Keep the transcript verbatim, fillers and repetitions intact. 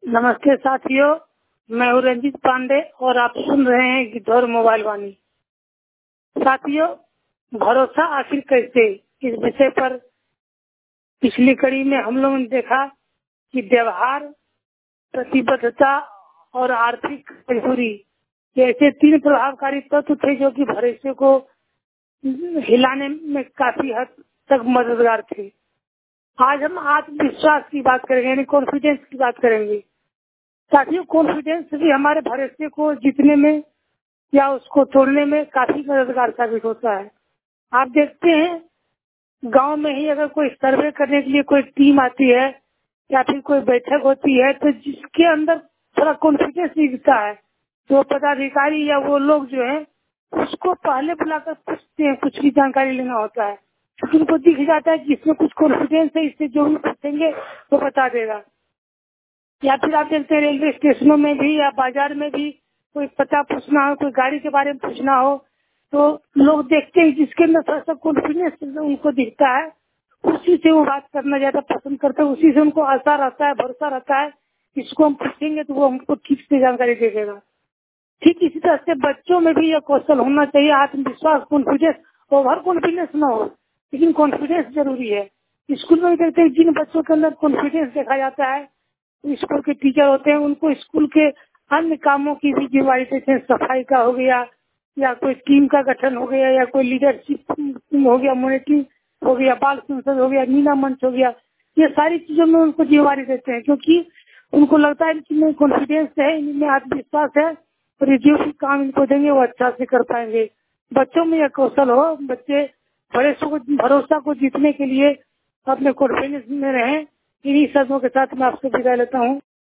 नमस्ते साथियों, मैं हूँ रंजीत पांडे और आप सुन रहे हैं गिद्धौर मोबाइल वाणी। साथियों, भरोसा आखिर कैसे, इस विषय पर पिछली कड़ी में हम लोगों ने देखा कि व्यवहार, प्रतिबद्धता और आर्थिक मजबूरी ऐसे तीन प्रभावकारी तत्व थे जो कि भरोसे को हिलाने में काफी हद तक मददगार थे। आज हम आत्मविश्वास की बात करेंगे, यानी कॉन्फिडेंस की बात करेंगे। साथियों, कॉन्फिडेंस भी हमारे भरोसे को जीतने में या उसको तोड़ने में काफी मददगार साबित होता है। आप देखते हैं, गांव में ही अगर कोई सर्वे करने के लिए कोई टीम आती है या फिर कोई बैठक होती है, तो जिसके अंदर थोड़ा कॉन्फिडेंस दिखता है, तो पदाधिकारी या वो लोग जो है उसको पहले बुलाकर पूछते हैं, कुछ भी जानकारी लेना होता है, क्योंकि उनको दिख जाता है कि इसमें कुछ कॉन्फिडेंस है, इससे जो भी पूछेंगे वो बता देगा। या फिर आप देखते हैं रेलवे स्टेशनों में भी या बाजार में भी कोई पता पूछना हो, कोई गाड़ी के बारे में पूछना हो, तो लोग देखते हैं जिसके अंदर थोड़ा सा कॉन्फिडेंस उनको दिखता है, उसी से वो बात करना ज्यादा पसंद करते हैं, उसी से उनको आशा रहता है, भरोसा रहता है, इसको हम पूछेंगे तो वो हमको ठीक से जानकारी दे देगा। ठीक इसी तरह से बच्चों में भी यह कौशल होना चाहिए, आत्मविश्वास, कॉन्फिडेंस। ओवर कॉन्फिडेंस न हो, लेकिन कॉन्फिडेंस जरूरी है। स्कूल में भी देखते हैं जिन बच्चों के अंदर कॉन्फिडेंस देखा जाता है, स्कूल के टीचर होते हैं, उनको स्कूल के अन्य कामों की भी जिम्मेदारी देते हैं। सफाई का हो गया, या कोई टीम का गठन हो गया, या कोई लीडरशिप हो गया, मॉनिटरिंग हो गया, बाल संसद हो गया, मीना मंच हो गया, ये सारी चीजों में उनको जिम्मेदारी देते हैं, क्योंकि उनको लगता है कि इनमें कॉन्फिडेंस है, इनमें आत्मविश्वास है और ये जो भी काम इनको देंगे वो अच्छा से कर पाएंगे। बच्चों में यह कौशल हो, बच्चे बड़े को भरोसा को जीतने के लिए अपने कॉन्फिडेंस में रहें। इन्हीं शब्दों के साथ मैं आपसे विदा लेता हूँ।